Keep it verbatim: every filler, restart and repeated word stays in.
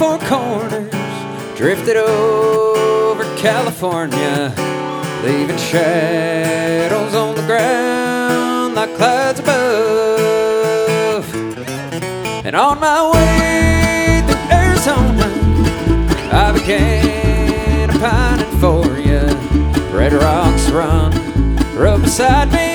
four corners, drifted over California, leaving shadows on the ground like clouds above. And on my way through Arizona, I began a pining for you. Red rocks run, rub beside me.